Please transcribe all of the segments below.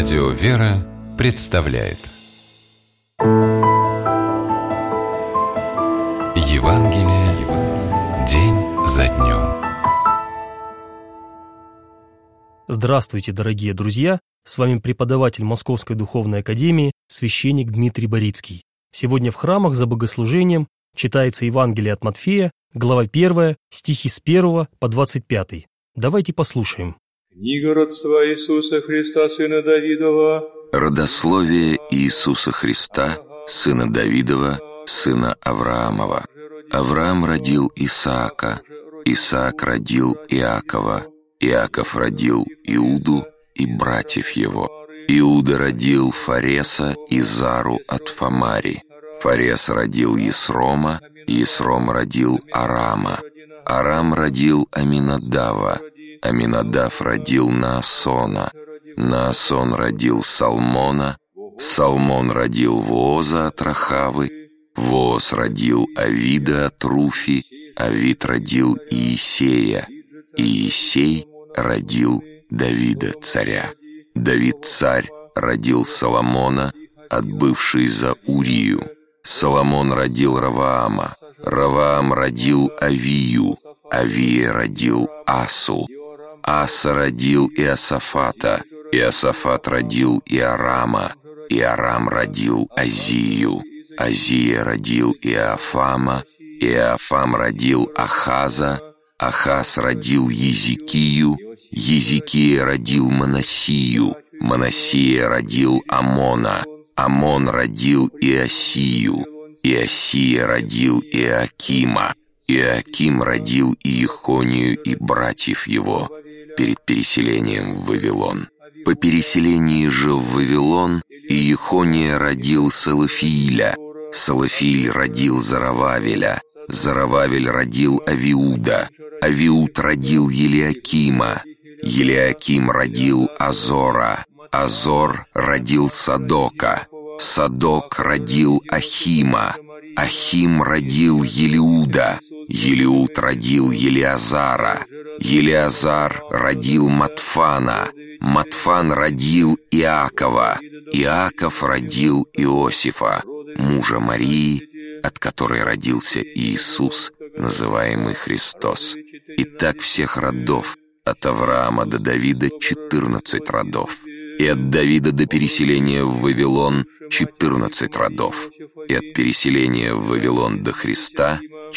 Радио «Вера» представляет Евангелие день за днем. Здравствуйте, дорогие друзья! С вами преподаватель Московской Духовной Академии, священник Дмитрий Борицкий. Сегодня в храмах за богослужением читается Евангелие от Матфея, глава 1, стихи с 1 по 25. Давайте послушаем. Книга родства Иисуса Христа, сына Давидова. Родословие Иисуса Христа, сына Давидова, сына Авраамова. Авраам родил Исаака, Исаак родил Иакова, Иаков родил Иуду и братьев его. Иуда родил Фареса и Зару от Фамари. Фарес родил Есрома, Есром родил Арама. Арам родил Аминадава. Аминадав родил Наасона. Наасон родил Салмона. Салмон родил Вооза от Рахавы. Вооз родил Авида от Руфи. Авид родил Иисея. Иисей родил Давида царя. Давид царь родил Соломона, отбывший за Урию. Соломон родил Раваама. Раваам родил Авию. Авия родил Асу. Аса родил Иосафата. Иосафат родил Иорама. Иорам родил Азию. Азия родил Иофама. Иофам родил Ахаза. Ахаз родил Езекию. Езекия родил Манассию. Манассия родил Амона. Амон родил Иосию. Иосия родил Иоакима. Иоаким родил Иехонию и братьев его перед переселением в Вавилон. По переселении же в Вавилон Иехония родил Салафииля. Салафииль родил Зарававеля. Зарававель родил Авиуда. Авиуд родил Елиакима. Елиаким родил Азора. Азор родил Садока. Садок родил Ахима. Ахим родил Елиуда. Елиуд родил Елиазара. Елиазар родил Матфана. Матфан родил Иакова. Иаков родил Иосифа, мужа Марии, от которой родился Иисус, называемый Христос. И так всех родов, от Авраама до Давида 14 родов. И от Давида до переселения в Вавилон 14 родов. И от переселения в Вавилон до Христа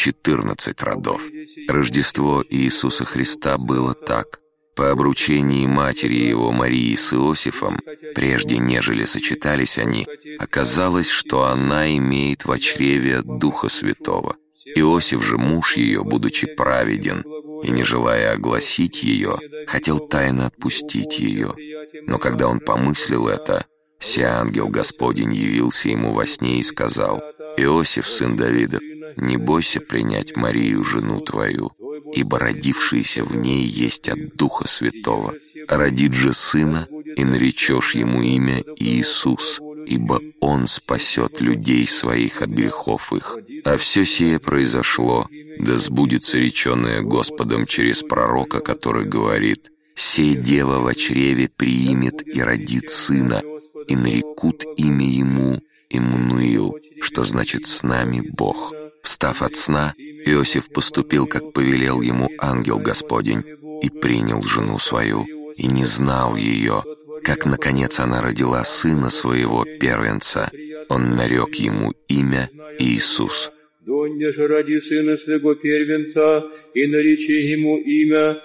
14 родов. Рождество Иисуса Христа было так. По обручении матери его Марии с Иосифом, прежде нежели сочетались они, оказалось, что она имеет в чреве от Духа Святого. Иосиф же, муж ее, будучи праведен, и не желая огласить ее, хотел тайно отпустить ее. Но когда он помыслил это, се ангел Господень явился ему во сне и сказал: «Иосиф, сын Давида, не бойся принять Марию, жену твою, ибо родившийся в ней есть от Духа Святого. Родит же сына, и наречешь ему имя Иисус, ибо он спасет людей своих от грехов их. А все сие произошло, да сбудется реченное Господом через пророка, который говорит: сей дева во чреве приимет и родит сына, и нарекут имя ему Иммануил, что значит «с нами Бог». Встав от сна, Иосиф поступил, как повелел ему ангел Господень, и принял жену свою, и не знал ее, как, наконец, она родила сына своего первенца. Он нарек ему имя Иисус. «Донде же роди сына своего первенца, и наречи ему имя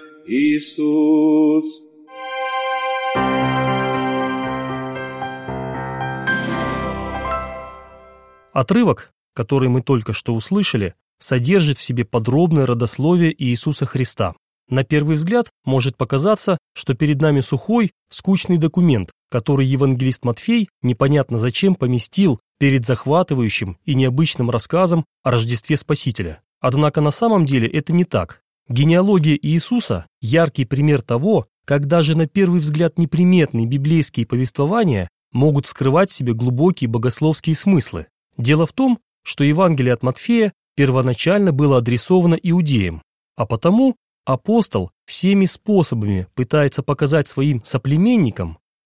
Иисус». Отрывок, который мы только что услышали, содержит в себе подробное родословие Иисуса Христа. На первый взгляд может показаться, что перед нами сухой, скучный документ, который евангелист Матфей непонятно зачем поместил перед захватывающим и необычным рассказом о Рождестве Спасителя. Однако на самом деле это не так. Генеалогия Иисуса – яркий пример того, как даже на первый взгляд неприметные библейские повествования могут скрывать в себе глубокие богословские смыслы. Дело в том, что Евангелие от Матфея первоначально было адресовано иудеям, а потому апостол всеми способами пытается показать своим соплеменникам,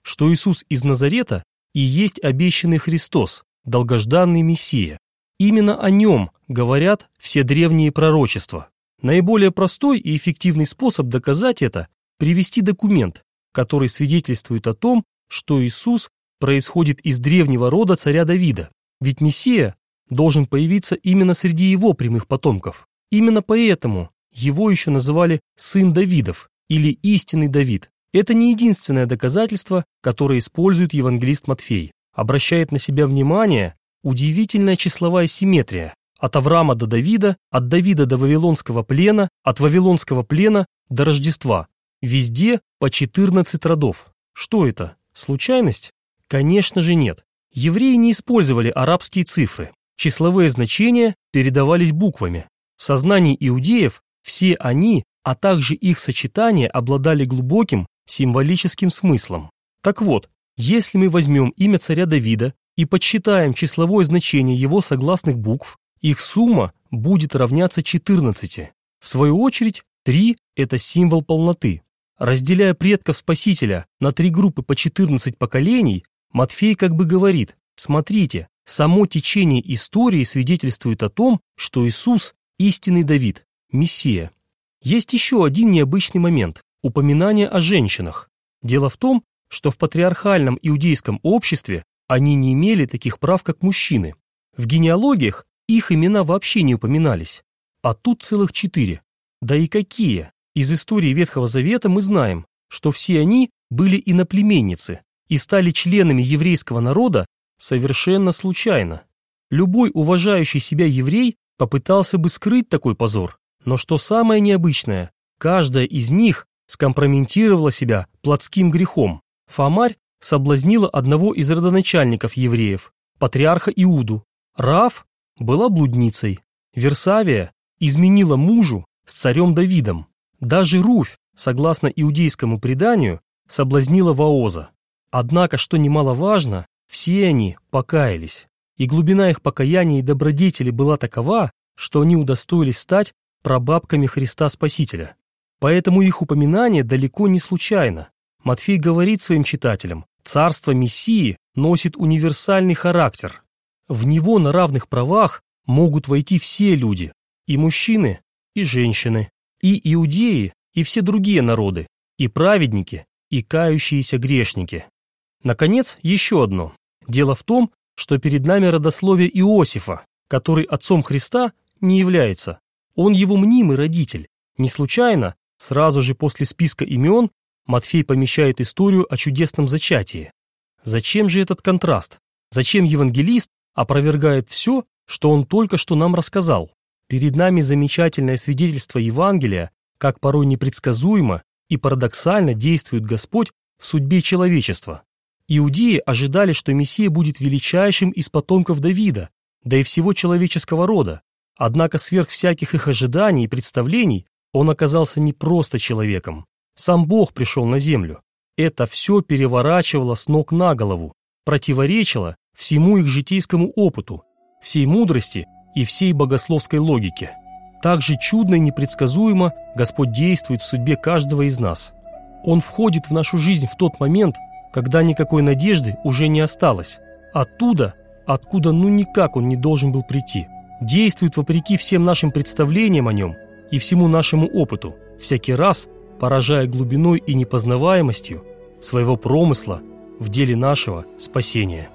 что Иисус из Назарета и есть обещанный Христос, долгожданный Мессия. Именно о нем говорят все древние пророчества. Наиболее простой и эффективный способ доказать это – привести документ, который свидетельствует о том, что Иисус происходит из древнего рода царя Давида. Ведь Мессия должен появиться именно среди его прямых потомков. Именно поэтому его еще называли «сын Давидов» или «истинный Давид». Это не единственное доказательство, которое использует евангелист Матфей. Обращает на себя внимание удивительная числовая симметрия. От Авраама до Давида, от Давида до Вавилонского плена, от Вавилонского плена до Рождества. Везде по 14 родов. Что это? Случайность? Конечно же нет. Евреи не использовали арабские цифры. Числовые значения передавались буквами. В сознании иудеев все они, а также их сочетания обладали глубоким символическим смыслом. Так вот, если мы возьмем имя царя Давида и подсчитаем числовое значение его согласных букв, их сумма будет равняться 14. В свою очередь, 3 – это символ полноты. Разделяя предков Спасителя на 3 группы по 14 поколений, Матфей как бы говорит: смотрите, само течение истории свидетельствует о том, что Иисус – истинный Давид, Мессия. Есть еще один необычный момент – упоминание о женщинах. Дело в том, что в патриархальном иудейском обществе они не имели таких прав, как мужчины. В генеалогиях их имена вообще не упоминались, а тут целых 4. Да и какие! Из истории Ветхого Завета мы знаем, что все они были иноплеменницы и стали членами еврейского народа совершенно случайно. Любой уважающий себя еврей попытался бы скрыть такой позор, но что самое необычное, каждая из них скомпрометировала себя плотским грехом. Фомарь соблазнила одного из родоначальников евреев, патриарха Иуду. Раав была блудницей. Версавия изменила мужу с царем Давидом. Даже Руфь, согласно иудейскому преданию, соблазнила Вооза. Однако, что немаловажно, все они покаялись. И глубина их покаяния и добродетели была такова, что они удостоились стать прабабками Христа Спасителя. Поэтому их упоминание далеко не случайно. Матфей говорит своим читателям: царство Мессии носит универсальный характер. В него на равных правах могут войти все люди, и мужчины, и женщины, и иудеи, и все другие народы, и праведники, и кающиеся грешники. Наконец, еще одно. Дело в том, что перед нами родословие Иосифа, который отцом Христа не является. Он его мнимый родитель. Не случайно, сразу же после списка имен, Матфей помещает историю о чудесном зачатии. Зачем же этот контраст? Зачем евангелист опровергает все, что он только что нам рассказал? Перед нами замечательное свидетельство Евангелия, как порой непредсказуемо и парадоксально действует Господь в судьбе человечества. Иудеи ожидали, что Мессия будет величайшим из потомков Давида, да и всего человеческого рода. Однако сверх всяких их ожиданий и представлений он оказался не просто человеком. Сам Бог пришел на землю. Это все переворачивало с ног на голову, противоречило всему их житейскому опыту, всей мудрости и всей богословской логике. Так же чудно и непредсказуемо Господь действует в судьбе каждого из нас. Он входит в нашу жизнь в тот момент, когда никакой надежды уже не осталось. Оттуда, откуда никак он не должен был прийти. Действует вопреки всем нашим представлениям о нем и всему нашему опыту, всякий раз поражая глубиной и непознаваемостью своего промысла в деле нашего спасения.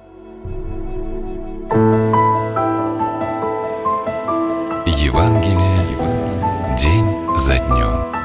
Евангелие день за днем.